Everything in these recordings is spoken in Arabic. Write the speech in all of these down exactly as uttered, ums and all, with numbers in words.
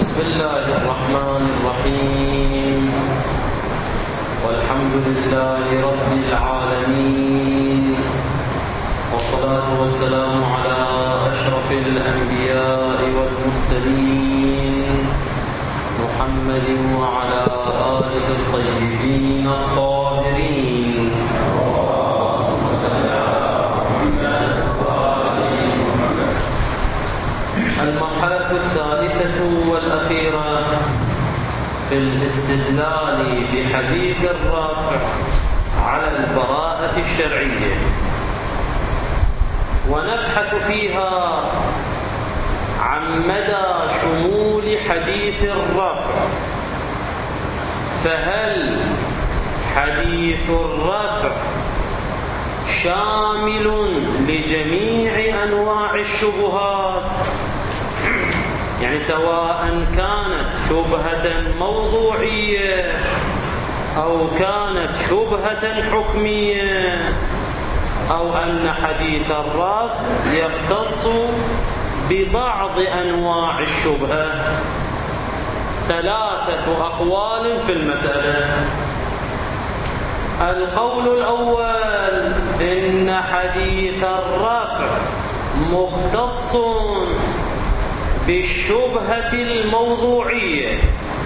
بسم الله الرحمن الرحيم والحمد لله رب العالمين والصلاة والسلام على أشرف الأنبياء والمرسلين محمد وعلى آله الطيبين الطاهرين. المرحلة الثالثة والأخيرة في الاستدلال بحديث الرافع على البراءة الشرعية، ونبحث فيها عن مدى شمول حديث الرفع. فهل حديث الرفع شامل لجميع أنواع الشبهات، يعني سواء كانت شبهة موضوعية أو كانت شبهة حكمية، أو أن حديث الرفع يختص ببعض أنواع الشبهة؟ ثلاثة أقوال في المسألة. القول الأول إن حديث الرفع مختص بالشبهة الموضوعية،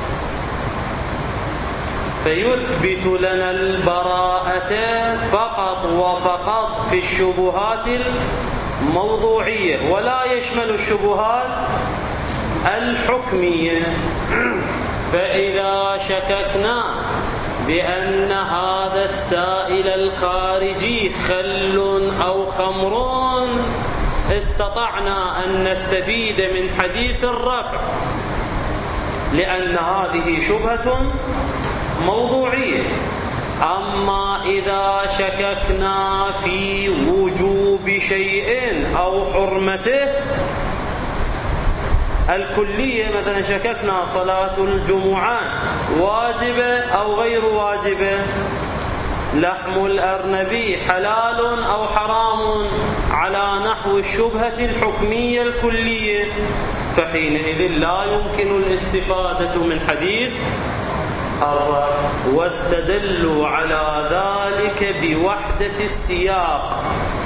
فيثبت لنا البراءة فقط وفقط في الشبهات الموضوعية، ولا يشمل الشبهات الحكمية. فإذا شككنا بأن هذا السائل الخارجي خل أو خمر، استطعنا أن نستفيد من حديث الرفع، لأن هذه شبهة موضوعية. أما إذا شككنا في وجوب شيء أو حرمته الكلية، مثلا شككنا صلاة الجمعة واجبة أو غير واجبة، لحم الأرنبي حلال أو حرام، على نحو الشبهة الحكمية الكلية، فحينئذ لا يمكن الاستفادة من حديث الرفع. واستدلوا على ذلك بوحدة السياق،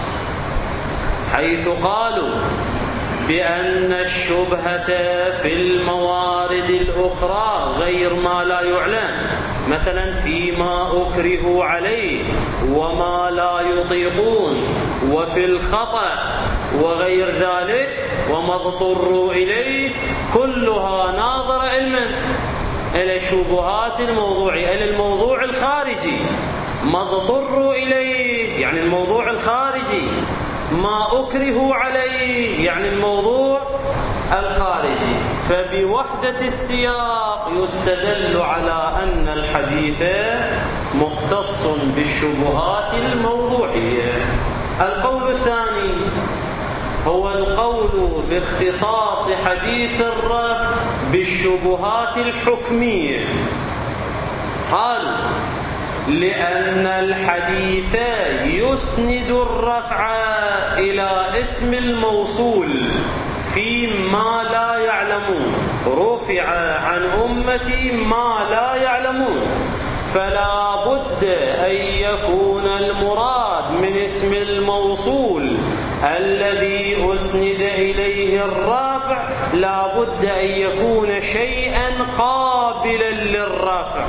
حيث قالوا بأن الشبهة في الموارد الأخرى غير ما لا يعلم، مثلا فيما أكرهوا عليه وما لا يطيقون، وفي الخطأ وغير ذلك وما اضطروا إليه، كلها ناظرة إلى الشبهات الموضوعية، إلى الموضوع الخارجي. ما اضطروا إليه يعني الموضوع الخارجي، ما أكرهوا عليه يعني الموضوع الخارجي. فبوحدة السياق يستدل على أن الحديث مختص بالشبهات الموضوعية. القول الثاني هو القول باختصاص حديث الرفع بالشبهات الحكمية. قالوا لأن الحديث يسند الرفع إلى اسم الموصول فيما لا يعلمون، رفع عن أمتي ما لا يعلمون، فلا بد أن يكون المراد من اسم الموصول الذي أسند إليه الرفع لا بد أن يكون شيئا قابلا للرفع.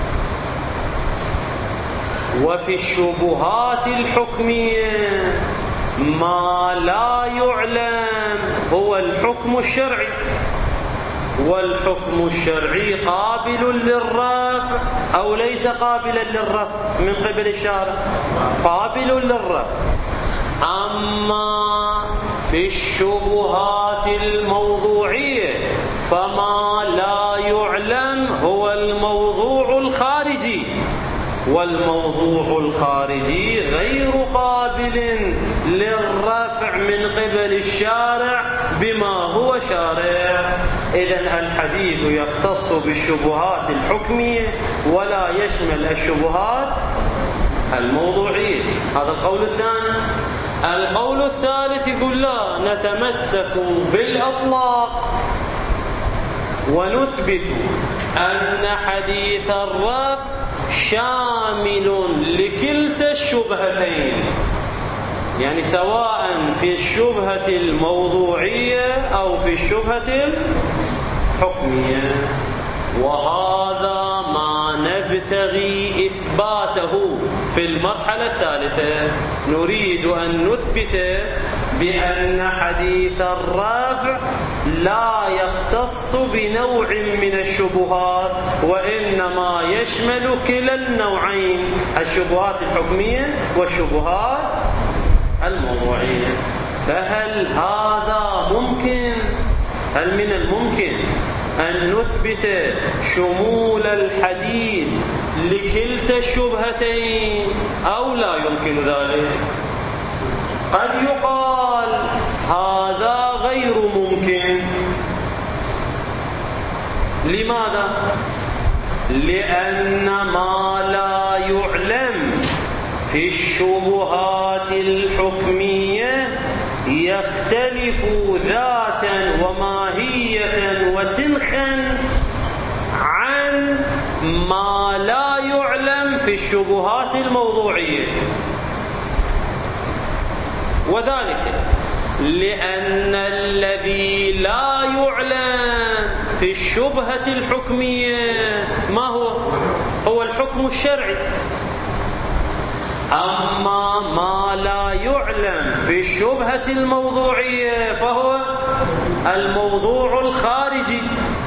وفي الشبهات الحكمية ما لا يعلم هو الحكم الشرعي، والحكم الشرعي قابل للرفع أو ليس قابلا للرفع من قبل الشارع؟ قابل للرفع. أما في الشبهات الموضوعية فما لا يعلم هو الموضوع الخارجي، والموضوع الخارجي غير قابل للرفع من قبل الشارع بما هو شارع. إذن الحديث يختص بالشبهات الحكمية ولا يشمل الشبهات الموضوعية. هذا القول الثاني. القول الثالث يقول لا، نتمسك بالإطلاق ونثبت أن حديث الرفع شامل لكلتا الشبهتين، يعني سواء في الشبهة الموضوعية أو في الشبهة الحكمية. وهذا ما نبتغي إثباته في المرحلة الثالثة. نريد أن نثبت بأن حديث الرفع لا يختص بنوع من الشبهات، وإنما يشمل كلا النوعين، الشبهات الحكمية والشبهات الموضوعية. فهل هذا ممكن؟ هل من الممكن أن نثبت شمول الحديث لكلتا الشبهتين أو لا يمكن ذلك؟ قد يقال هذا غير ممكن. لماذا؟ لأن ما لا يعلم في الشبهات الحكمية يختلف ذاتا وماهية وسنخا عن ما لا يعلم في الشبهات الموضوعية، وذلك لأن الذي لا يعلم في الشبهة الحكمية ما هو؟ هو الحكم الشرعي. أما ما لا يعلم في الشبهة الموضوعية فهو الموضوع الخارجي.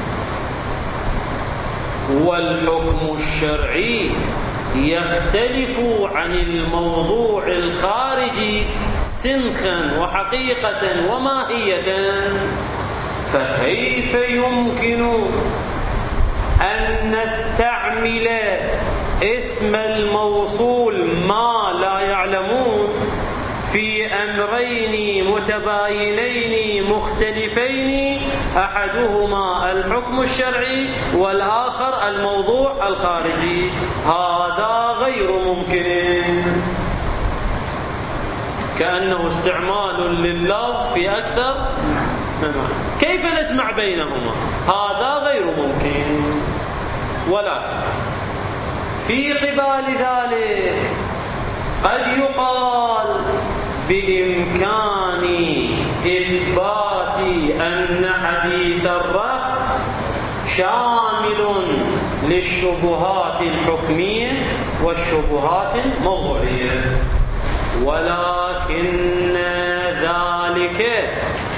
والحكم الشرعي يختلف عن الموضوع الخارجي سنخا وحقيقة وماهية. فكيف يمكن أن نستعمل اسم الموصول ما لا يعلمون في أمرين متباينين مختلفين، أحدهما الحكم الشرعي والآخر الموضوع الخارجي؟ هذا غير ممكن، كأنه استعمال لللفظ في أكثر. كيف نجمع بينهما؟ هذا غير ممكن. ولا في قبال ذلك قد يقال بإمكان إثبات أن حديث الرفع شامل للشبهات الحكمية والشبهات الموضوعية، ولكن ذلك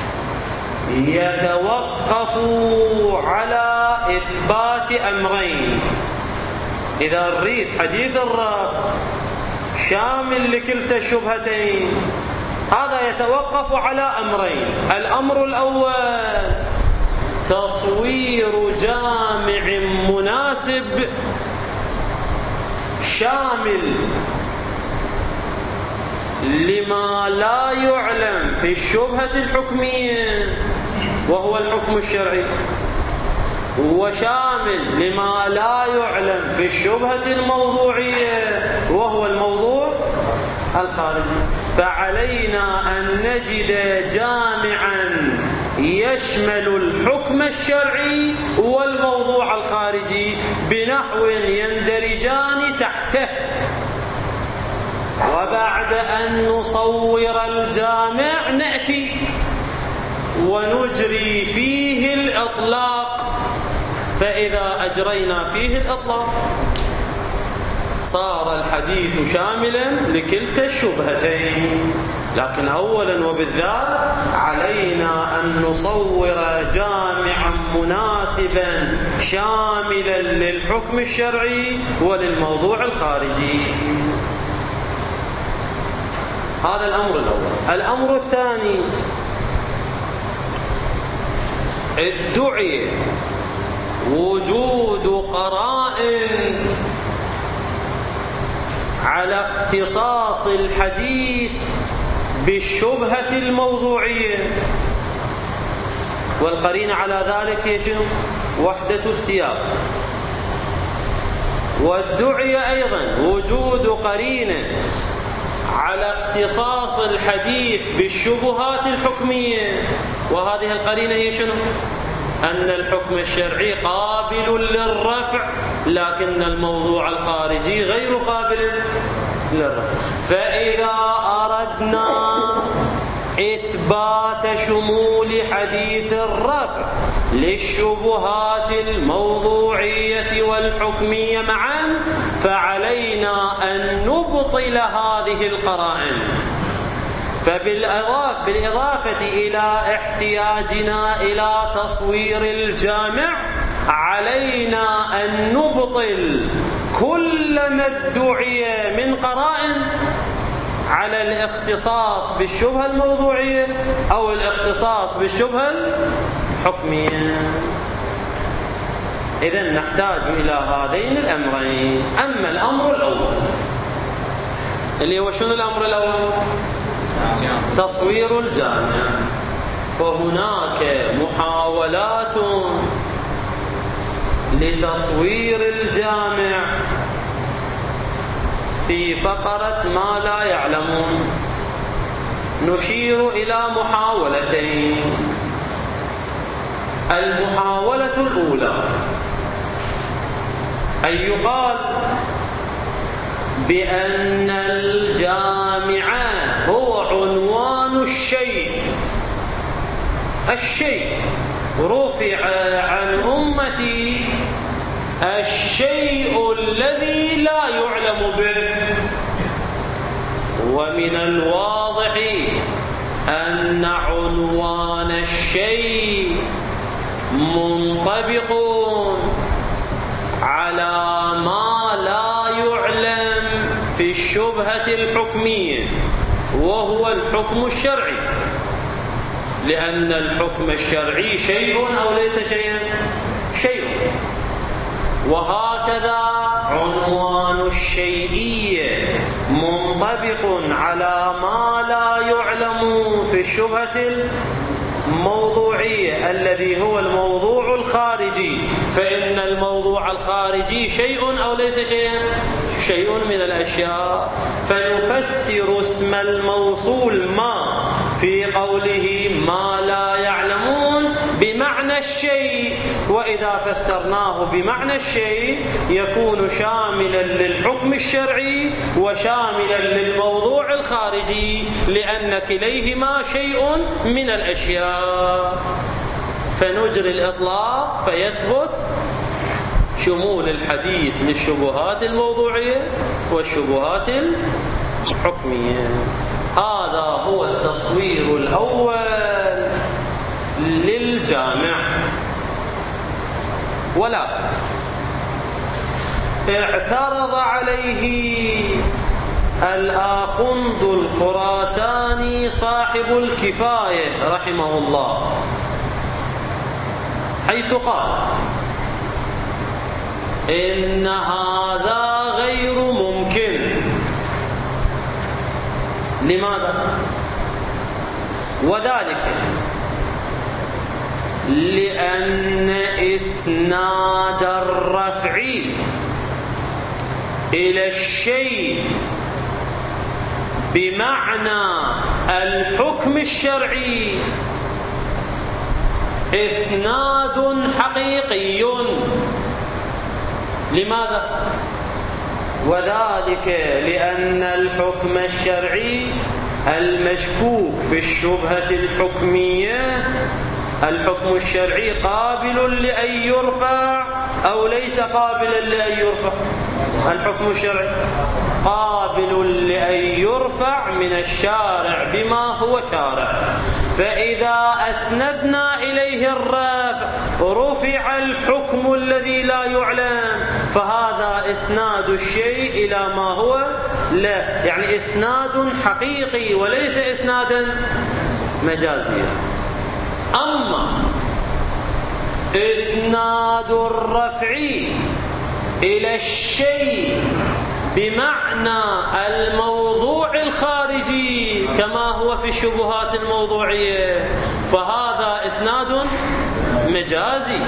يتوقف على إثبات أمرين. إذا نريد حديث الرفع شامل لكلتا الشبهتين، هذا يتوقف على أمرين. الأمر الأول تصوير جامع مناسب شامل لما لا يعلم في الشبهة الحكمية وهو الحكم الشرعي، وشامل لما لا يعلم في الشبهة الموضوعية وهو الموضوع الخارجي. فعلينا أن نجد جامعا يشمل الحكم الشرعي والموضوع الخارجي بنحو يندرجان تحته. وبعد أن نصور الجامع نأتي ونجري فيه الإطلاق. فإذا أجرينا فيه الإطلاق صار الحديث شاملا لكلتا الشبهتين. لكن أولا وبالذات علينا أن نصور جامعا مناسبا شاملا للحكم الشرعي وللموضوع الخارجي. هذا الأمر الأول. الأمر الثاني، ادعي وجود قرائن على اختصاص الحديث بالشبهة الموضوعية، والقرينة على ذلك هي شنو؟ وحدة السياق. وادعي أيضا وجود قرينة على اختصاص الحديث بالشبهات الحكمية، وهذه القرينة هي شنو؟ أن الحكم الشرعي قابل للرفع لكن الموضوع الخارجي غير قابل للرفع. فإذا أردنا إثبات شمول حديث الرفع للشبهات الموضوعية والحكمية معا فعلينا أن نبطل هذه القرائن. فبالإضافة بالإضافة إلى احتياجنا إلى تصوير الجامع علينا أن نبطل كل ما ادعي من قرائن على الاختصاص بالشبهة الموضوعية أو الاختصاص بالشبهة الحكمية. إذن نحتاج إلى هذين الأمرين. أما الأمر الأول اللي هو شنو الأمر الأول؟ تصوير الجامع. فهناك محاولات لتصوير الجامع في فقرة ما لا يعلمون. نشير إلى محاولتين. المحاولة الأولى أن يقال بأن الجامع هو عنوان الشيء. الشيء رفع عن أمتي الشيء الذي لا يعلم به. ومن الواضح أن عنوان الشيء منطبق على ما لا يعلم في الشبهة الحكمية وهو الحكم الشرعي، لأن الحكم الشرعي شيء أو ليس شيئا؟ شيء. وهكذا عنوان الشيئية منطبق على ما لا يعلم في الشبهة الموضوعية الذي هو الموضوع الخارجي. فإن الموضوع الخارجي شيء أو ليس شيئا؟ شيء من الأشياء. فنفسر اسم الموصول ما في قوله ما لا يعلمون بمعنى الشيء، وإذا فسرناه بمعنى الشيء يكون شاملا للحكم الشرعي وشاملا للموضوع الخارجي، لأن كليهما شيء من الأشياء. فنجري الإطلاق فيثبت شمول الحديث للشبهات الموضوعية والشبهات الحكمية. هذا هو التصوير الأول للجامع. ولا اعترض عليه الآخند الخراساني صاحب الكفاية رحمه الله، حيث قال إن هذا غير ممكن. لماذا؟ وذلك لأن إسناد الرفع إلى الشيء بمعنى الحكم الشرعي إسناد حقيقي. لماذا؟ وذلك لأن الحكم الشرعي المشكوك في الشبهة الحكمية الحكم الشرعي قابل لأن يرفع أو ليس قابلا لأن يرفع؟ الحكم الشرعي قابل لأن يرفع من الشارع بما هو شارع. فإذا أسندنا إليه الرفع رفع الحكم الذي لا يعلم، فهذا إسناد الشيء إلى ما هو لا، يعني إسناد حقيقي وليس إسنادا مجازيا. أما إسناد الرفع إلى الشيء بمعنى الموضوع الخارجي كما هو في الشبهات الموضوعية فهذا إسناد مجازي،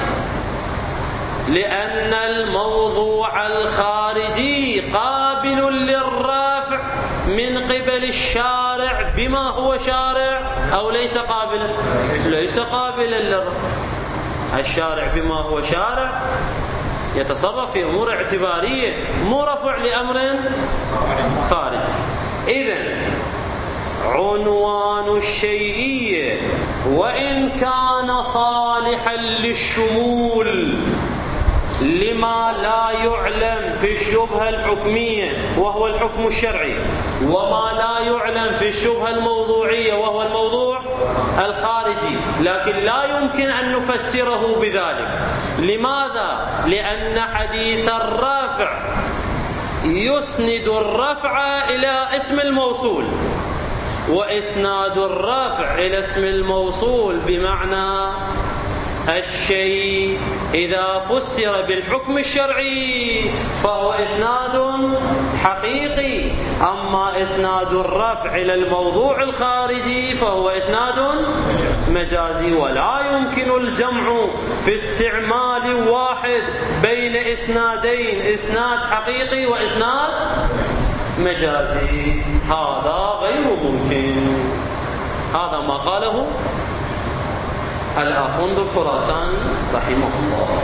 لأن الموضوع الخارجي قابل للرفع من قبل الشارع بما هو شارع أو ليس قابلا؟ ليس قابلا للرفع. الشارع بما هو شارع يتصرف في أمور اعتبارية، مو رفع لأمر خارجي. إذن عنوان الشيئية وإن كان صالحا للشمول لما لا يعلم في الشبهة الحكمية وهو الحكم الشرعي، وما لا يعلم في الشبهة الموضوعية وهو الموضوع الخارجي، لكن لا يمكن أن نفسره بذلك. لماذا؟ لأن حديث الرافع يسند الرفع إلى اسم الموصول، وإسناد الرافع إلى اسم الموصول بمعنى الشيء إذا فسر بالحكم الشرعي فهو إسناد حقيقي، أما إسناد الرفع إلى الموضوع الخارجي فهو إسناد مجازي. ولا يمكن الجمع في استعمال واحد بين إسنادين، إسناد حقيقي وإسناد مجازي، هذا غير ممكن. هذا ما قاله الآخوند الخراساني رحمه الله.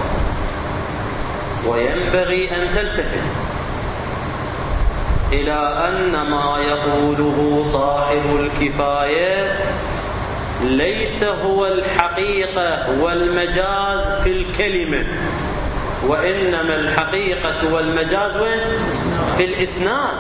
وينبغي أن تلتفت إلى أن ما يقوله صاحب الكفاية ليس هو الحقيقة والمجاز في الكلمة، وإنما الحقيقة والمجاز وين؟ في الإسناد.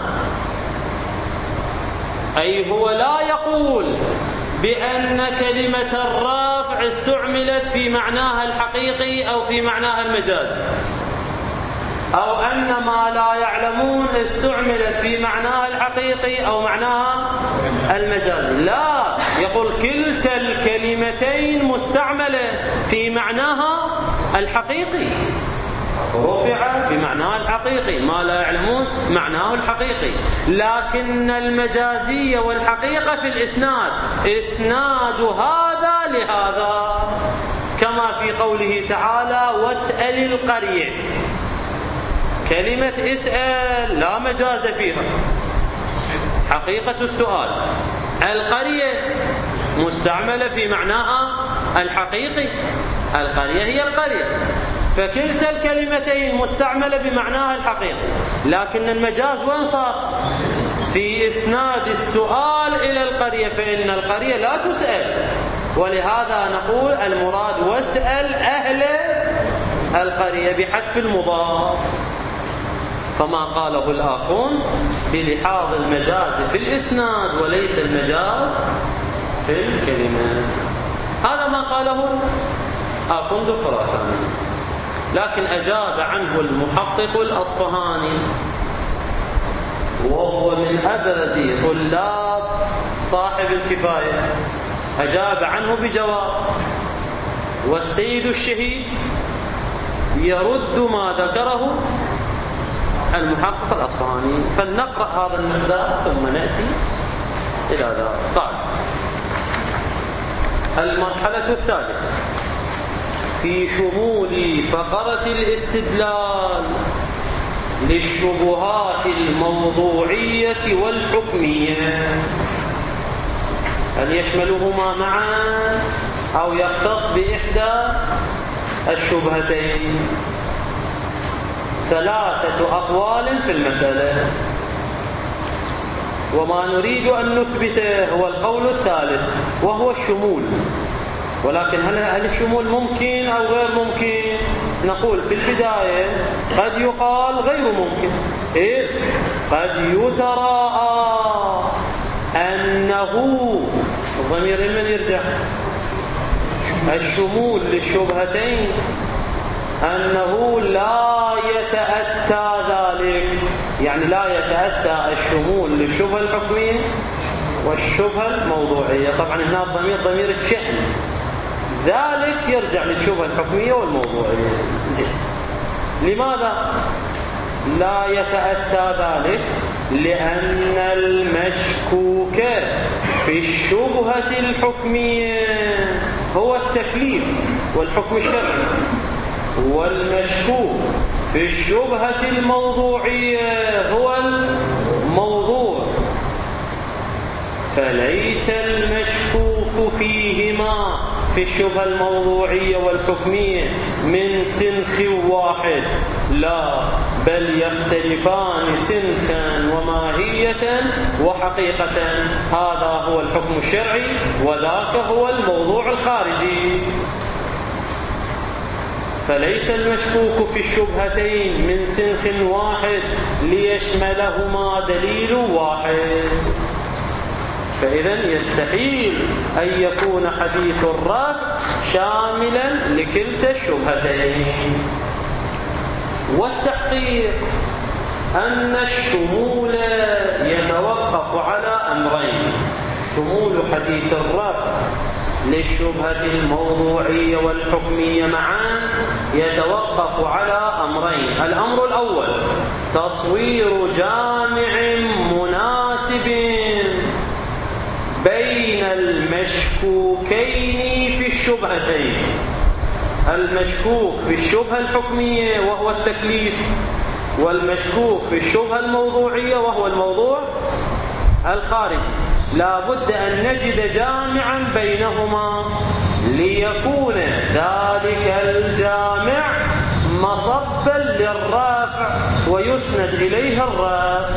أي هو لا يقول بأن كلمة الرافع استعملت في معناها الحقيقي أو في معناها المجازي، أو أن ما لا يعلمون استعملت في معناها الحقيقي أو معناها المجازي. لا، يقول كلتا الكلمتين مستعملة في معناها الحقيقي، رفع بمعناه الحقيقي، ما لا يعلمون معناه الحقيقي، لكن المجازية والحقيقة في الإسناد، إسناد هذا لهذا، كما في قوله تعالى واسأل القرية. كلمة اسأل لا مجاز فيها، حقيقة السؤال. القرية مستعملة في معناها الحقيقي، القرية هي القرية، فكلتا الكلمتين مستعملة بمعناها الحقيقي، لكن المجاز وين صار؟ في إسناد السؤال إلى القرية، فإن القرية لا تسأل، ولهذا نقول المراد واسأل أهل القرية بحذف المضاف. فما قاله الآخون بلحاظ المجاز في الإسناد وليس المجاز في الكلمة، هذا ما قاله آخوند الخراساني. لكن أجاب عنه المحقق الأصفهاني، وهو من أبرز طلاب صاحب الكفاية، أجاب عنه بجواب، والسيد الشهيد يرد ما ذكره المحقق الأصفهاني. فلنقرأ هذا المقدار ثم نأتي إلى ذلك. طيب، المرحلة الثالثة في شمول فقرة الاستدلال للشبهات الموضوعية والحكمية، هل يشملهما معا أو يختص بإحدى الشبهتين؟ ثلاثة أقوال في المسألة، وما نريد أن نثبته هو القول الثالث وهو الشمول. ولكن هل هل الشمول ممكن أو غير ممكن؟ نقول في البداية قد يقال غير ممكن، إذ قد يتراءى أنه الضمير من يرجع الشمول للشبهتين أنه لا يتأتى ذلك، يعني لا يتأتى الشمول للشبهة الحكمية والشبهة الموضوعية. طبعا هنا الضمير ضمير الشأن، ذلك يرجع للشبهة الحكمية والموضوعية. زين، لماذا لا يتأتى ذلك؟ لأن المشكوك في الشبهة الحكمية هو التكليف والحكم الشرعي، والمشكوك في الشبهة الموضوعية هو الموضوع. فليس المشكوك فيهما في الشبهة الموضوعية والحكمية من سنخ واحد، لا، بل يختلفان سنخا وماهية وحقيقة. هذا هو الحكم الشرعي وذاك هو الموضوع الخارجي. فليس المشكوك في الشبهتين من سنخ واحد ليشملهما دليل واحد. فإذا يستحيل أن يكون حديث الرفع شاملا لكلتا الشبهتين. والتحقيق أن الشمول يتوقف على أمرين: شمول حديث الرفع للشبهة الموضوعية والحكمية معا يتوقف على أمرين. الأمر الأول تصوير جامع مناسب بين المشكوكين في الشبهتين: المشكوك في الشبهة الحكمية وهو التكليف، والمشكوك في الشبهة الموضوعية وهو الموضوع الخارجي. لا بد أن نجد جامعا بينهما ليكون ذلك الجامع مصبا للرافع ويسند إليه الرافع.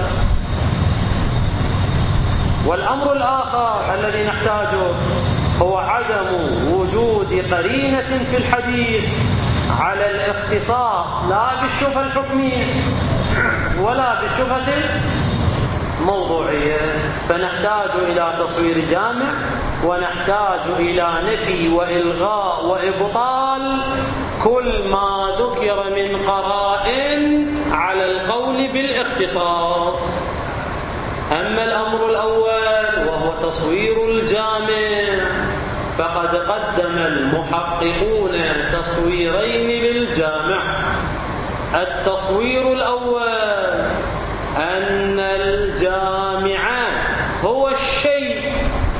والأمر الآخر الذي نحتاجه هو عدم وجود قرينة في الحديث على الاختصاص، لا بالشبهة الحكمية ولا بالشبهة الموضوعية. فنحتاج إلى تصوير جامع، ونحتاج إلى نفي وإلغاء وإبطال كل ما ذكر من قرائن على القول بالاختصاص. أما الأمر الأول وهو تصوير الجامع فقد قدم المحققون تصويرين للجامع. التصوير الأول أن الجامع هو الشيء،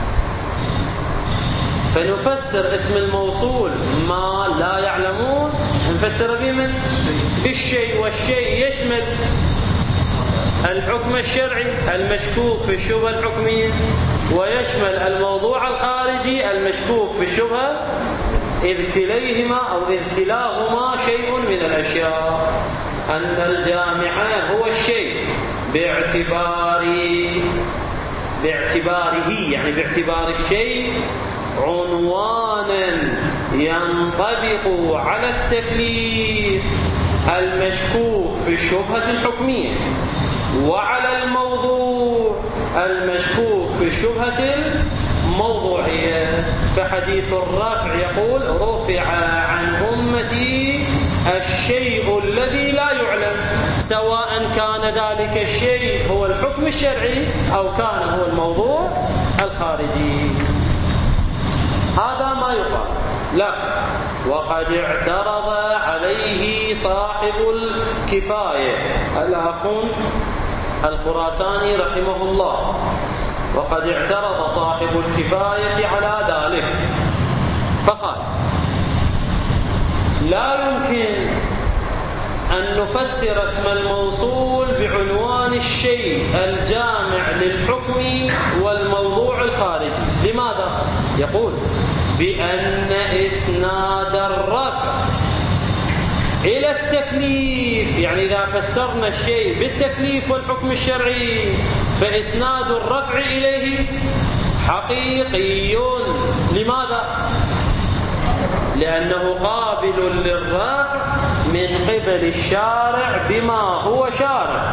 فنفسر اسم الموصول ما لا يعلمون نفسر به من بالشيء، والشيء يشمل الحكم الشرعي المشكوك في الشبهة الحكمية، ويشمل الموضوع الخارجي المشكوك في الشبهة، إذ كليهما أو إذ كلاهما شيء من الأشياء. أن الجامع هو الشيء باعتبار باعتباره يعني باعتبار الشيء عنوانا ينطبق على التكليف المشكوك في الشبهة الحكمية، وعلى الموضوع المشكوك في الشبهة الموضوعية. فحديث الرفع يقول: رفع عن أمتي الشيء الذي لا يعلم، سواء كان ذلك الشيء هو الحكم الشرعي أو كان هو الموضوع الخارجي. هذا ما يقال. لا، وقد اعترض عليه صاحب الكفاية الأخ الخراساني رحمه الله، وقد اعترض صاحب الكفاية على ذلك فقال: لا يمكن أن نفسر اسم الموصول بعنوان الشيء الجامع للحكم والموضوع الخارجي. لماذا؟ يقول: بأن إسناد الرفع إلى التكليف، يعني إذا فسرنا الشيء بالتكليف والحكم الشرعي فإسناد الرفع إليه حقيقي. لماذا؟ لأنه قابل للرفع من قبل الشارع بما هو شارع،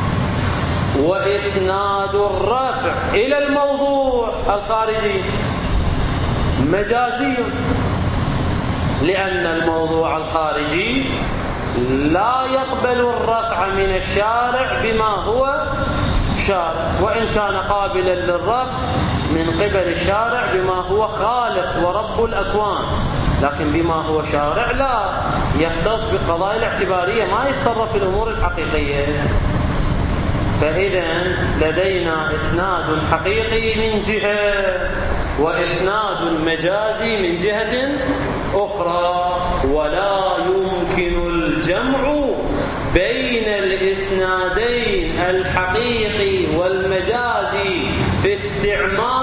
وإسناد الرفع إلى الموضوع الخارجي مجازي، لأن الموضوع الخارجي لا يقبل الرفع من الشارع بما هو شارع، وإن كان قابلا للرفع من قبل الشارع بما هو خالق ورب الأكوان، لكن بما هو شارع لا يختص بالقضايا الاعتبارية، ما يتصرف في الأمور الحقيقية. فإذا لدينا إسناد حقيقي من جهة وإسناد مجازي من جهة أخرى، ولا يمكن الجمع بين الإسنادين الحقيقي والمجازي في استعمال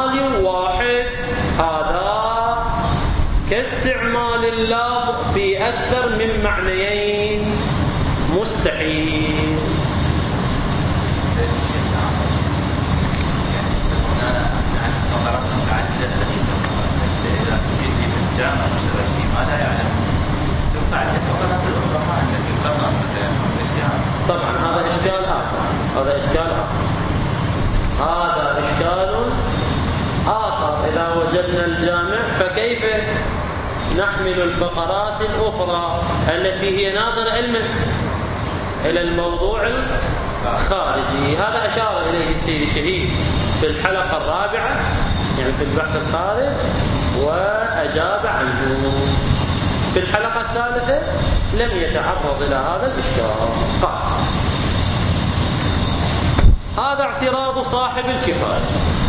بأكثر من معنيين مستحيل. طبعا هذا إشكال آخر هذا إشكال آخر هذا إشكال آخر إذا وجدنا الجامع فكيف نحمل الفقرات الأخرى التي هي ناظرة إلى الموضوع الخارجي؟ هذا أشار إليه السيد الشهيد في الحلقة الرابعة يعني في البحث الخارج وأجاب عنه. في الحلقة الثالثة لم يتعرض إلى هذا الإشكال. قال هذا اعتراض صاحب الكفاية.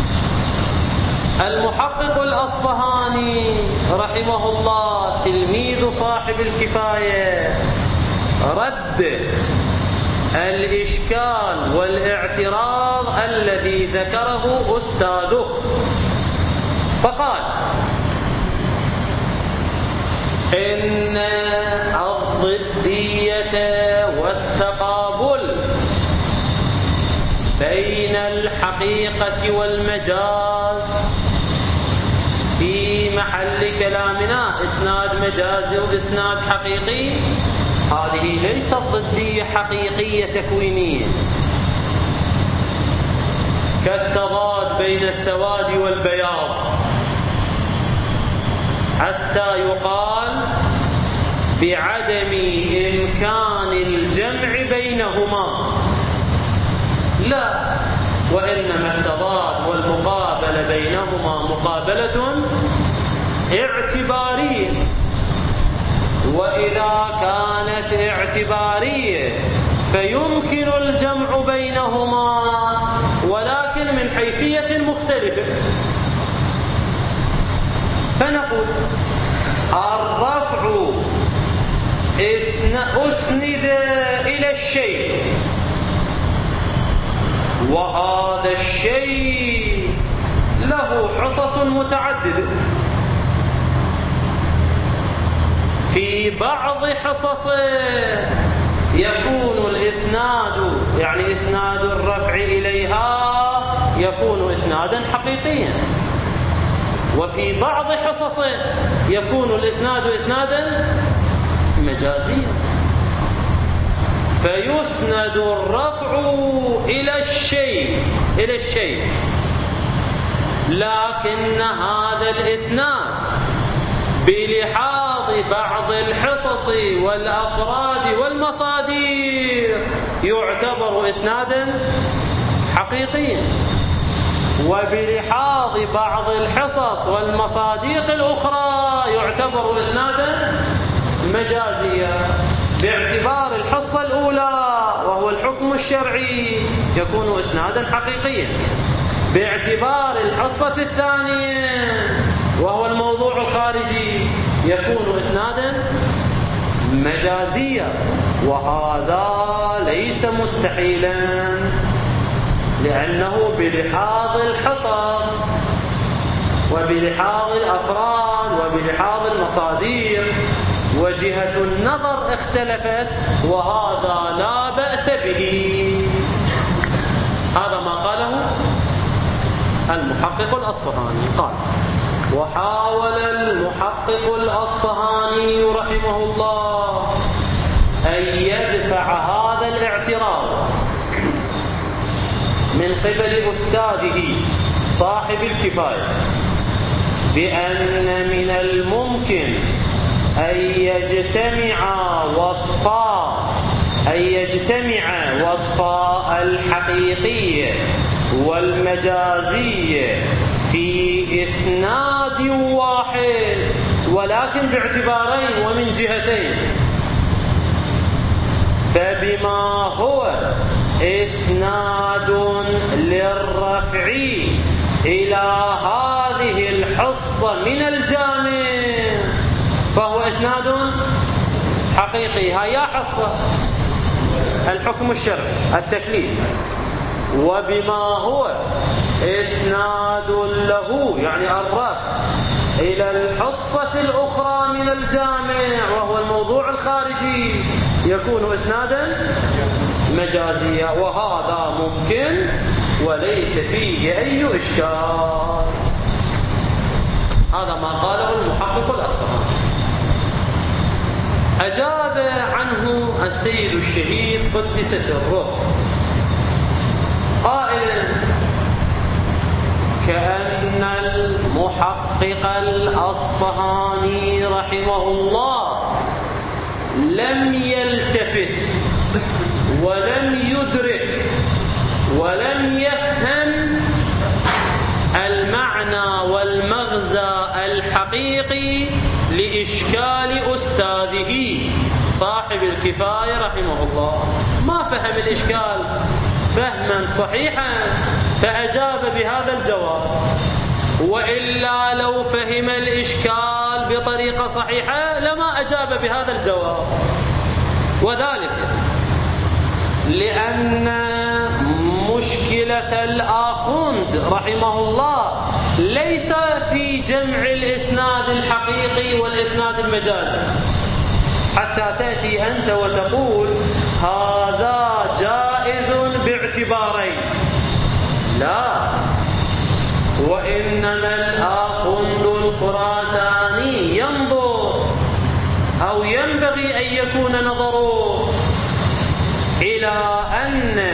المحقق الأصفهاني رحمه الله تلميذ صاحب الكفاية رد الإشكال والاعتراض الذي ذكره أستاذه فقال إن الضدية والتقابل بين الحقيقة والمجاز في محل كلامنا إسناد مجازي وإسناد حقيقي هذه ليست ضدية حقيقية تكوينية كالتضاد بين السواد والبياض حتى يقال بعدم إمكان الجمع بينهما. لا، وإنما التضاد والمقابلة بينهما مقابلة اعتبارية، وإذا كانت اعتبارية فيمكن الجمع بينهما ولكن من حيثية مختلفة. فنقول الرفع أسند إلى الشيء وهذا الشيء له حصص متعددة. في بعض حصصه يكون الإسناد يعني إسناد الرفع إليها يكون إسنادا حقيقيا، وفي بعض حصصه يكون الإسناد إسنادا مجازيا. فيسند الرفع إلى الشيء إلى الشيء لكن هذا الإسناد بلحاظ بعض الحصص والأفراد والمصادر يعتبر إسنادا حقيقيا، وبلحاظ بعض الحصص والمصادق الأخرى يعتبر إسنادا مجازيا. باعتبار الحصة الأولى وهو الحكم الشرعي يكون إسنادا حقيقيا، باعتبار الحصة الثانية وهو الموضوع الخارجي يكون إسنادا مجازيا. وهذا ليس مستحيلا لأنه بلحاظ الحصص وبلحاظ الأفراد وبلحاظ المصادر وجهة النظر اختلفت، وهذا لا بأس به. هذا ما قاله المحقق الأصفهاني. قال وحاول المحقق الأصفهاني رحمه الله أن يدفع هذا الاعتراض من قبل أستاذه صاحب الكفاية بأن من الممكن أن يجتمع وصفا أن يجتمع وصفا الحقيقية والمجازية في إسناد واحد ولكن باعتبارين ومن جهتين، فبما هو إسناد للرفع إلى هذه الحصة من الجامع فهو إسناد حقيقي. هيا حصة الحكم الشرعي التكليف، وبما هو إسناد له يعني الرفع إلى الحصة الأخرى من الجامع وهو الموضوع الخارجي يكون إسنادا مجازيا، وهذا ممكن وليس فيه أي إشكال. هذا ما قاله المحقق الأصفهاني. أجاب عنه السيد الشهيد قدس سره قائلا: كأن المحقق الأصفهاني رحمه الله لم يلتفت ولم يدرك ولم يفهم المعنى والمغزى الحقيقي لإشكال أستاذه صاحب الكفاية رحمه الله. ما فهم الإشكال فهما صحيحا فأجاب بهذا الجواب، وإلا لو فهم الإشكال بطريقة صحيحة لما أجاب بهذا الجواب. وذلك لأن مشكلة الآخوند رحمه الله ليس في جمع الإسناد الحقيقي والإسناد المجازي، حتى تأتي أنت وتقول هذا جائز باعتبارين. لا، وإنما الآخوند الخراساني ينظر أو ينبغي أن يكون نظره إلى أن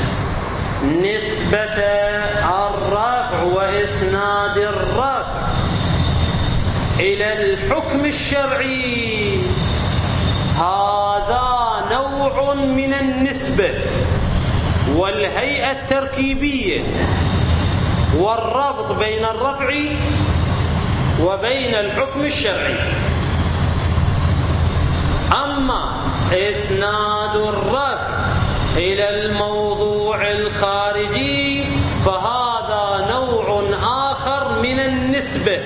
نسبة الرفع وإسناد الرفع إلى الحكم الشرعي هذا نوع من النسبة والهيئة التركيبية والربط بين الرفع وبين الحكم الشرعي. أما إسناد الرفع إلى الموضوع الخارجي فهذا نوع آخر من النسبة،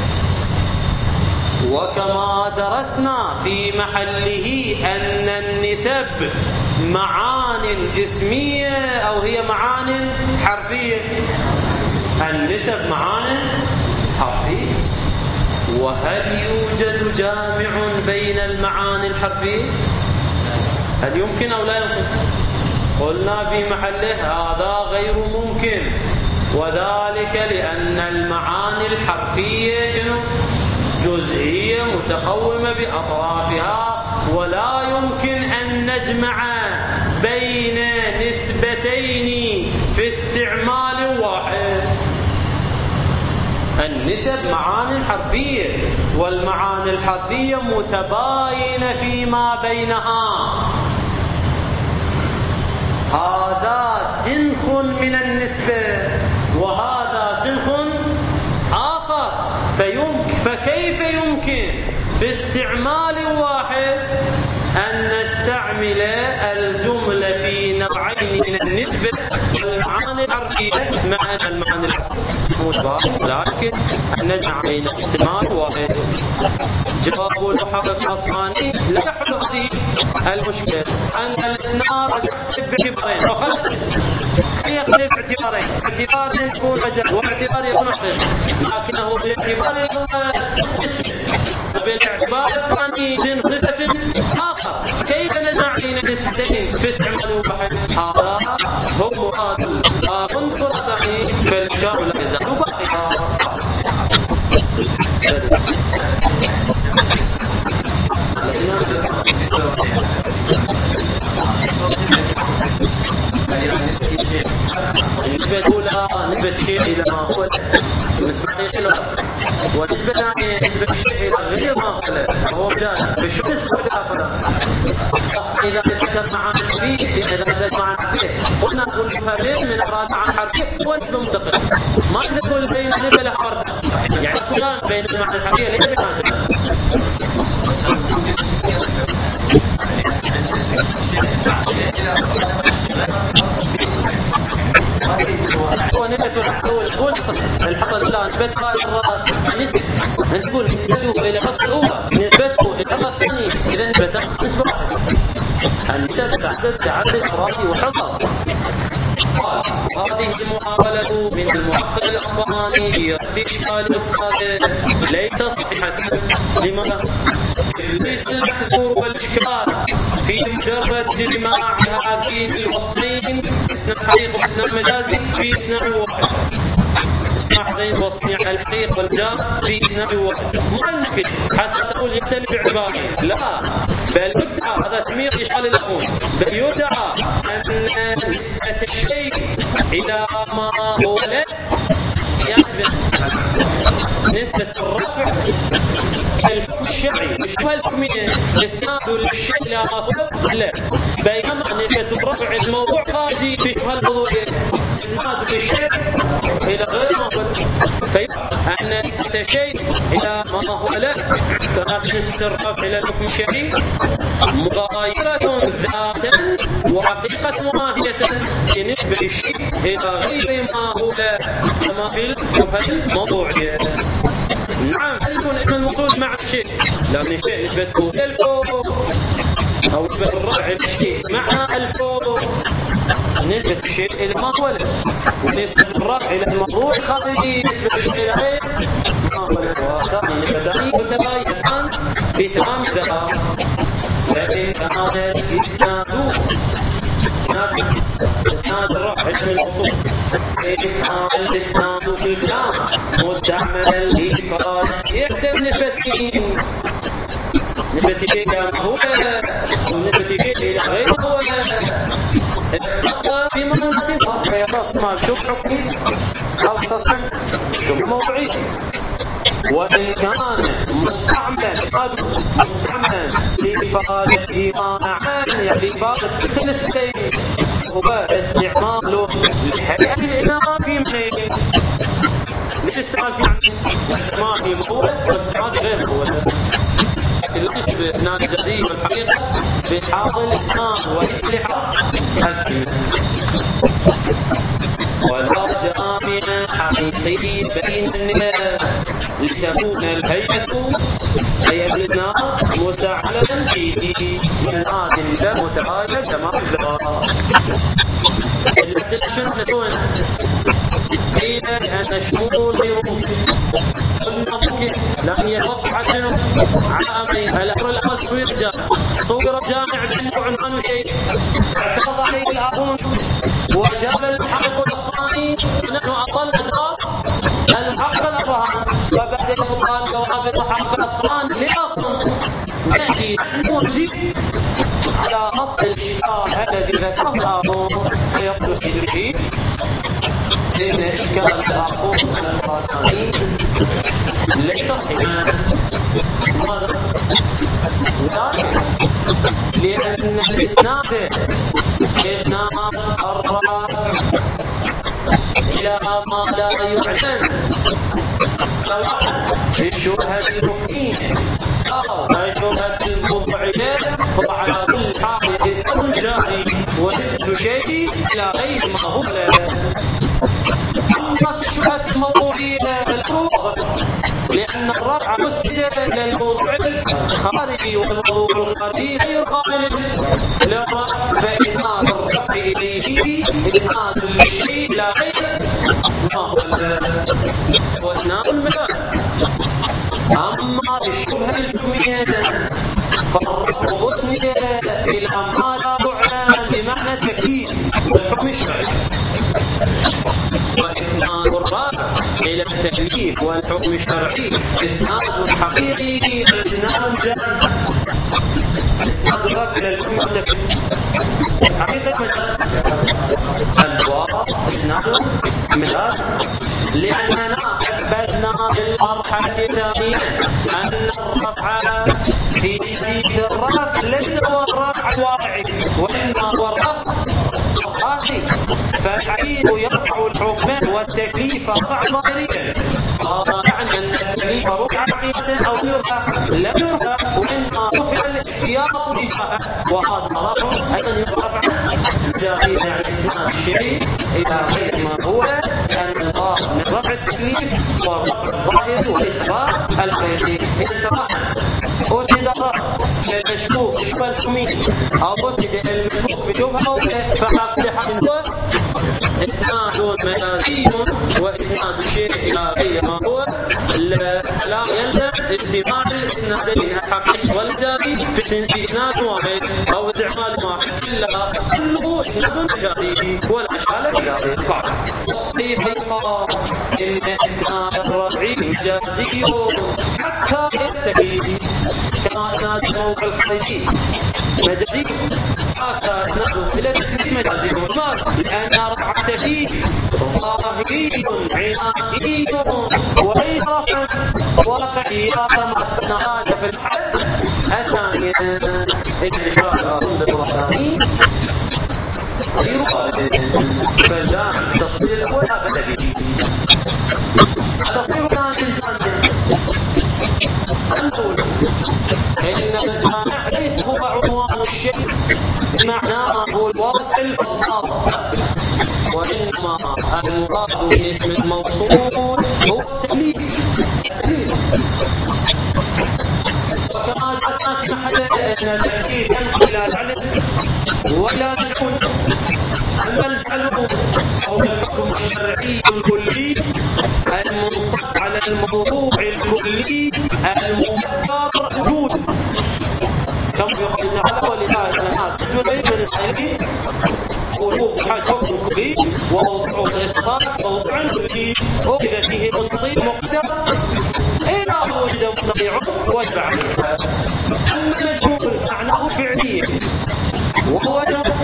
وكما درسنا في محله أن النسب معان اسمية أو هي معان حرفية. النسب معان حرفية، وهل يوجد جامع بين المعاني الحرفية؟ هل يمكن أو لا يمكن؟ قلنا في محله هذا غير ممكن، وذلك لأن المعاني الحرفية شنو؟ جزئية متقومة بأطرافها، ولا يمكن أن نجمع بين نسبتين في استعمال واحد. النسب معاني حرفية، والمعاني الحرفية متباينة فيما بينها. هذا سنخ من النسبة وهذا سنخ آخر، فيمكن فكيف يمكن في استعمال واحد أن نستعمل الجملة في نوعين من النسبة والمعاني الحرفية مع المعاني الحرفية، لكن أن نجمع بين احتمال واحد. جواب المحقق الأصفهاني لا يحل هذه المشكلة، أن الإسناد يختلف باعتبارين، يختلف باعتبارين، اعتبار يكون مجاز واعتبار يكون حقيقي، لكنه بالاعتبار يكون بالاعتبار الثاني جنس نسبة آخر. كيف نجمع بين نسبتين في استعمال واحد؟ هذا هو مراد الآخوند الخراساني، فالإشكال لا يزال باقيا. النسبة الأولى نسبة الشيء إلى ما هو، والنسبة الثانية والنسبة الثانية نسبة الشيء إلى غير ما هو فهو جاهز بالشكل الآخر. إذا ذكر معاني الحرفية إذا ذكر معاني الحرفية قلنا نقول فهمين من أفراد معاني الحرفية هو نسبة مستقلة، ما نقول بين نسبة لها يعني كلام بين المعاني الحرفية ليس بكان هو نسبة الحصول هو الحصل الحصل إلى نسبتها نسبة نقول نسبته إلى الحصل الأولى نسبته إلى الحصل الثاني إذا نسبته نسبة واحدة. النسب تعدد تعدد أراضي وحصص، قال هذه المحاولة من المعقل الأصفهاني في رد إشكال أستاذه ليس صحيحة. لماذا؟ ليس المحذور والإشكال في مجرد جماع هذين الوصفين اثناء الحقيقة واثناء المجازي في اثناء واحد. اسمع هذين الوصفين الحقيقة والمجاز في اثناء واحد. ما المشكلة حتى تقول يختلف عبارين، لا، بل يدعى هذا تمييز إشكال الأخون، بل يدعى أن نسبة الشيء إلى ما هو له يسبق نسبة الرفع الحكم الشرعي. مش هو الحكمية إسناد الشيء إلى ما هو له، بينما نسبة الرفع الموضوع خارجي في شبه الموضوع إسناد الشيء إلى غير ما هو له. فيبقى أن نسبة الشيء إلى ما هو له كانت نسبة الرفع إلى الحكم الشرعي مغايرة ذاتا وحقيقة ماهية بنسبة الشيء إلى غير ما هو له كما في الموضوعية. نعم، هل يكون اسم الموصول مع الشيء، لأن الشيء نسبته إلى الفوق أو نسبة الرفع للشيء مع الفوق نسبة الشيء إلى ما هو له، ونسبة الرفع إلى الموضوع الخارجي نسبة الشيء إلى غير ما هو له، وهذان نسبتان متباينتان في تمام الذهاب. فإن كان الإسناد إسناد الرفع اسم الموصول، إن كان الإسناد في الكلام مستعملا لإفادة إحدى النسبتين، نسبة الشيء إلى ما هو له ونسبة الشيء إلى غير ما هو له، اختص في مناسبة فيختص مع شبه حكمي أو اختص شبه موضوعي. وإن كان مستعملا مستعملا لإفادة معنى لإفادة النسبتين هو استعماله لحياة الإناء في معنى، مش استعمال في معنى، استعمال في مقولة واستعمال غير مقولة. لكن لا يشبه إسناد الجزئي والحقيقة بحاضر الإسناد وإصلاح الكلمة. ولا جامع حقيقي بين الناس لتكون الهيئة أي الإسناد مستعملا فيه من آدم متغاير تمام الذات. الحد الأشهر نكون قيل أن الشمول بممكن قلنا ممكن لكن يتوقع شنو على أمرين. الأمر الأول تصوير جامع، صور جامع بأنه عنوان شيء اعترض عليه الآخرون وجاب الحق الأصفهاني أنه أقل أجراب الحق الأصفهاني، وبعد الإبطال جواب الحق الأصفهاني لآخر نأتي نرجع على أصل الإشكال الذي ذكره الآخرون فيقول سيد الشيء إن إشكال الآخرون الخراساني ليس صحيحا. لماذا؟ لأن الإسناد إسناد الرافع إلى ما لا يعلم سواء في الشبهة الحكمية أو الشبهة الموضوعية، وعلى كل حال اسم جاري ونسبة شيء إلى غير ما هو له. أما في الشبهة الموضوعية الأمر لأن الرفع مسند إلى الموضوع الخارجي، والموضوع الخارجي غير قابل للرفع، فإسناد الرفع إليه إسناد للشيء إلى غير ما هو له وإسناد المجال. أما في الشبهة الحكمية فالرفع مسند إلى ما لا يعلم بمعنى التكييف والحكم الشرعي، وإسناد الرفع إلى التكليف والحكم الشرعي إسناد حقيقي إسناد جازم. إسناد الرفع إلى الحكم التكليف حقيقة مجاز، الواقع إسناد مجاز، لأننا أثبتنا بالمرحلة الثانية أن الرفع في حديث الرفع ليس هو الرفع الواقعي وإنما هو الرفع القاضي، فالحديث يرفع الحكم والتكليف رفع ظاهريا. هذا يعني أن التكليف رفع حقيقة أو يرفع لم يرفع وإنما رفع الاحتياط وجهه، وهذا رفع أيضا يرفع جاهيا يعني إسناد الشيء إلى غير ما هو، أن الغاية من رفع التكليف والرفع الظاهري وليس الرفع الغيري. إذا سواء أسند الرفع للمشكوك شبه الحكمي أو أسند المشكوك بشبهه فعلى كل حال إسناد مجازي وإسناد الشيء إلى غير ما هو لا يلزم اجتماع الإسنادين الحقيقي والمجازي في إسناد واحد أو استعمال واحد إلا أنه إسناد مجازي ولا إشكال في ذلك. الصحيح قال إن إسناد الرفعي مجازي حتى ينتهي كما إسناد الموضع الخارجي مجازي حتى إسناده إلى تكليف مجازي لأن رفعة فيه ظاهري عنائي وليس رفعا واقعي كما هذا في الحد الثاني إن شاء الله بالرسائل غير قادر فالجامع تصوير الأول أبدا به تصوير ثاني الجامع نقول إن الجامع ليس هو عنوان الشيء بمعناه هو الواسع الفضاض وإنما المراد باسم الموصول هو التكليف. وكما الحسن في محل أن التأكيد ينقل إلى العلم ولا مجعول. أما العلم هو الحكم الشرعي الكلي المنصب على الموضوع الكلي المقدر وجوده كما يقول تعالى ولله الناس جزء من الصحيح وجوب حكم كلي ووضع الإسقاط موضوع كلي وإذا فيه مستطيع مقدر إذا وجد مستطيع وجب عليه. أما مجهول معناه فعلية وهو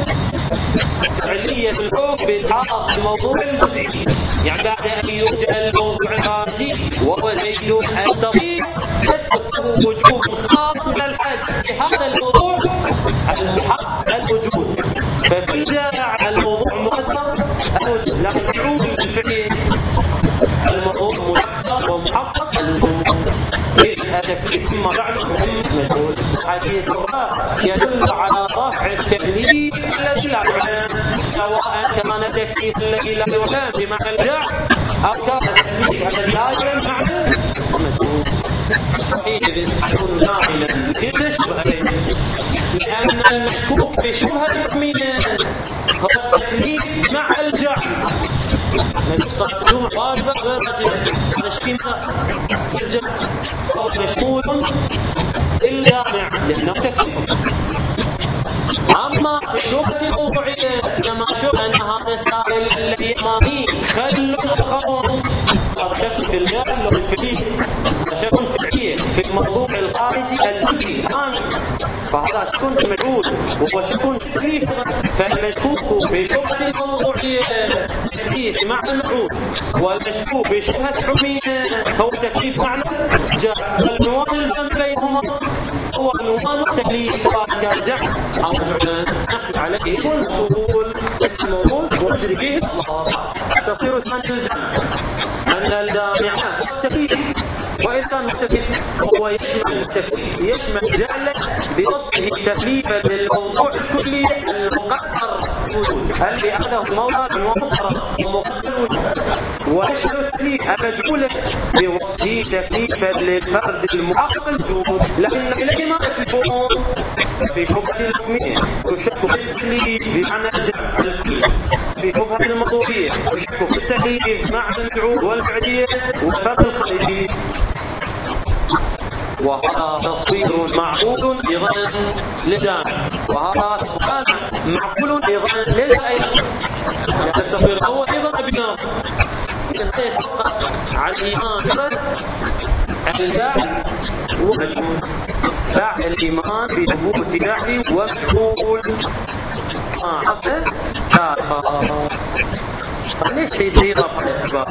فعلية الحكم بالحاط الموضوع الجزئي يعني بعد أن يوجد الموضوع الخارجي وهو زيد أستطيع يثبت وجوب خاص من الحج في هذا الموضوع المحقق الوجود ففي الجامع الموضوع مقدر الوجود لكن مفعول بالفعل الموضوع مقدر ومحقق الوجود. التكليف ثم بعد مهم مجهول. حديث الرفع يدل على رفع التكليف الذي لا يعلم سواء كان التكليف الذي لا يعلم بمعنى الجعل أو كان التكليف الذي لا يعلم معنى مجهول. حينئذ يكون ناقلا للشبهتين لأن المشكوك في شبهة الحكمية هو التكليف مع الجعل. نجص الجمع واجبة غير واجبة هذا شيء في الجمع أو مشمول الجامع لأنه تكليف. أما في الشبهة الموضوعية كما شبه أن هذا السائل الذي أمامي خل آخرون قد شك في الجعل والفعلي شك فعلي في الموضوع الخارجي الجزئي الآن فهذا شك في المجهول وهو شك في التكليف. فالمشكوك في شبهة الموضوعية تكليف معنى المجهول والمشكوك في شبهة الحكمية هو تكليف معنى جعل. والعنوان الجمع بينهما هو عنوان التكليف سواء كان جعل أو جعل نحن عليه والموضوع اسم الموضوع ونجري فيه الله. تصير ثاني الجمع أن الجامعة التكليف وإن كان متكلف هو يشمل التكليف يشمل جعل بوصفه تكليفا للموضوع الكلي المقدر وجود الذي أخذه المولى من ومقدر ومقدر وجود ويشمل التكليف المجعول بوصفه تكليفا للفرد المحقق الوجود. لكن إليه ما يكلفون في شبهة الحكمية وشك في التكليف بمعنى الجعل الكلي في شبهة الموضوعية وشك في التكليف مع المجعول والفعلية والفرد الخارجي. وهذا تصوير معقول أيضا للجامع وهذا سؤال معقول أيضا للآية لأن التصوير الأول أيضا بناء يتحقق على الإيمان الجاعل ومجهول باع الإيمان بثبوت جاعل ومجهول. آه حتى شارقة ليش يصير ربط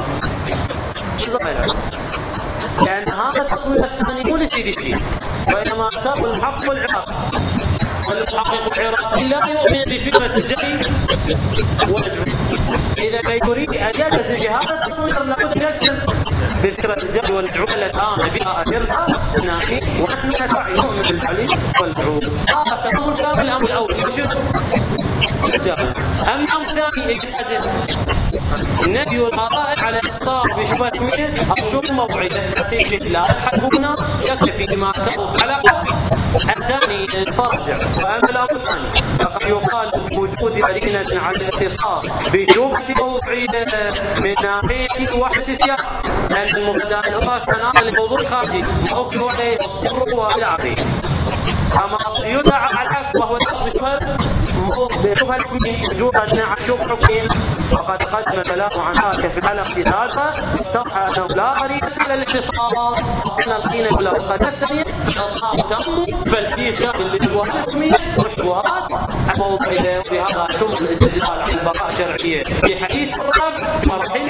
لأن هذا التصوير الثاني مو لسيد شيء وإنما كتاب الحق والعراق والمحقق العراقي لا يؤمن بفكرة الجعل والمجهول. إذا يريد أن يلتزم بهذا التصوير لابد يلتزم بفكرة الجعل والمجعول التي آمن بها المرزا الناحي ونحن نتبع نؤمن بالجعل والمجعول. هذا تمام كان في الأمر الأول الجامع. أما الأمر الثاني نفي القرائن على الاختصاص بشبهة الحكمية أو الشبهة الموضوعية أسير لا يحكمنا يكتفي بما كتبوا في العلاقة. الثاني فرجع. وأما الأمر الثاني فقد يقال بوجود قرينة على الاختصاص بشبهة موضوعية من ناحية وحدة السياق لأن المبتدأ الأخرى كان الموضوع الخارجي وأكثر عليه الضر وإلى آخره. أما يدعى على العكس وهو الشبهة بشبهة الحكمية وجود أجنحة الشبهة الحكمية وقد قدم الكلام عن ذلك في الحلقة السابقة اتضح أنه لا قرينة على الاختصاص وأن القرينة الأولى والقرينة الثانية الإطلاق تم فالحديث شامل للشبهات الحكمية والشبهات الموضوعية. وفي هذا يتم الاستدلال على البراءة الشرعية في حديث الرابع مراحل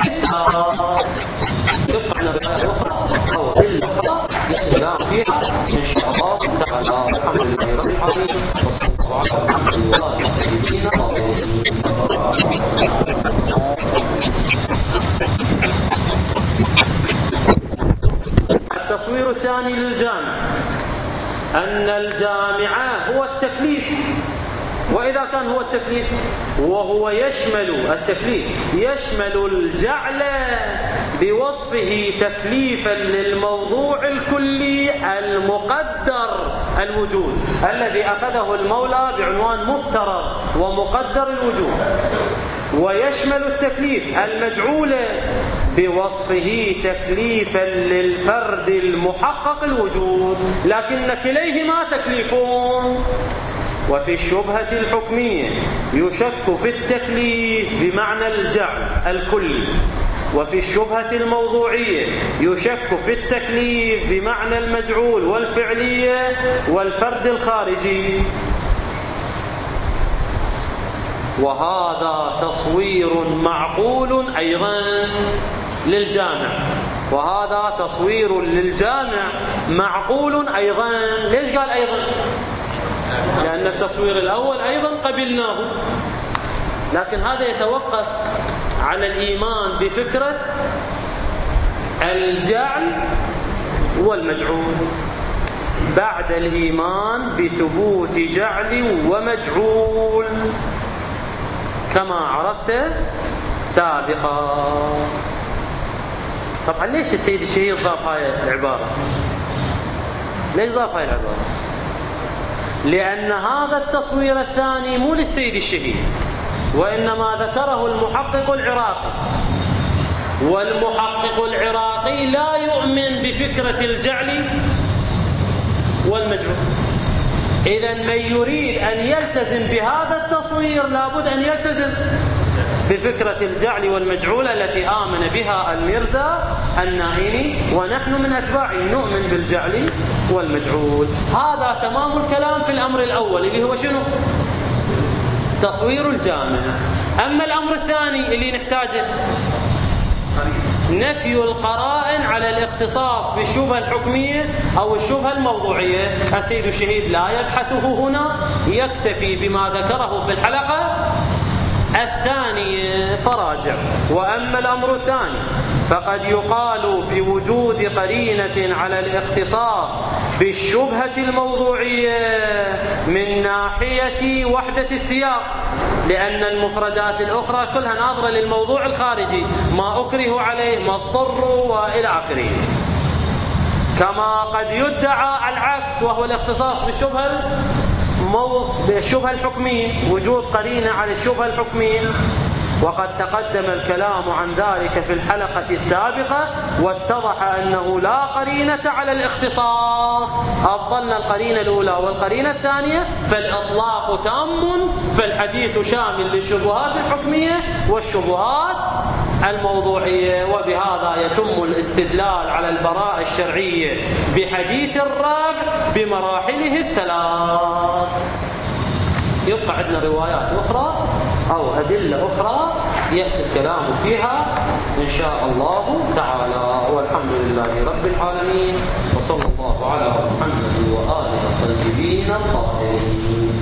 يبقى عندنا رواية أخرى أو الأخرى الكلام فيها إن شاء الله تعالى. الحمد لله رب العالمين وصلى الله على محمد وآله سيدنا التصوير الثاني للجامع أن الجامع هو التكليف. وإذا كان هو التكليف وهو يشمل التكليف يشمل الجعل بوصفه تكليفا للموضوع الكلي المقدر الوجود الذي أخذه المولى بعنوان مفترض ومقدر الوجود، ويشمل التكليف المجعول بوصفه تكليفا للفرد المحقق الوجود، لكن كليهما تكليفون. وفي الشبهة الحكمية يشك في التكليف بمعنى الجعل الكلي، وفي الشبهة الموضوعية يشك في التكليف بمعنى المجعول والفعلية والفرد الخارجي. وهذا تصوير معقول أيضا للجامع، وهذا تصوير للجامع معقول أيضا. ليش قال أيضا؟ لأن التصوير الأول أيضا قبلناه، لكن هذا يتوقف على الإيمان بفكرة الجعل والمجعول بعد الإيمان بثبوت جعل ومجعول كما عرفت سابقا. طبعا ليش السيد الشهيد ضاف هاي العبارة؟ ليش ضاف هاي العبارة؟ لأن هذا التصوير الثاني مو للسيد الشهيد، وإنما ذكره المحقق العراقي، والمحقق العراقي لا يؤمن بفكرة الجعل والمجعول. إذن من يريد أن يلتزم بهذا التصوير لابد أن يلتزم بفكرة الجعل والمجعول التي آمن بها المرزا النائني، ونحن من أتباعه نؤمن بالجعل والمجعول. هذا تمام الكلام في الأمر الأول اللي هو شنو؟ تصوير الجامع. أما الأمر الثاني اللي نحتاجه نفي القرائن على الاختصاص بالشبهة الحكمية أو الشبهة الموضوعية. السيد الشهيد لا يبحثه هنا، يكتفي بما ذكره في الحلقة الثانية فراجع. وأما الأمر الثاني فقد يقال بوجود قرينة على الاختصاص بالشبهة الموضوعية من ناحية وحدة السياق، لأن المفردات الأخرى كلها ناظرة للموضوع الخارجي، ما أكره عليه، ما اضطر وإلى آخره. كما قد يدعى العكس وهو الاختصاص بالشبهة بالشبهة الحكمية، وجود قرينة على الشبهة الحكمية، وقد تقدم الكلام عن ذلك في الحلقة السابقة، واتضح أنه لا قرينة على الاختصاص. أبطلنا القرينة الأولى والقرينة الثانية، فالإطلاق تام، فالحديث شامل للشبهات الحكمية والشبهات الموضوعية. وبهذا يتم الاستدلال على البراءة الشرعية بحديث الرابع بمراحله الثلاث. يبقى عندنا روايات أخرى أو أدلة أخرى يأتي الكلام فيها إن شاء الله تعالى. والحمد لله رب العالمين، وصلى الله على محمد وآله الطيبين الطاهرين.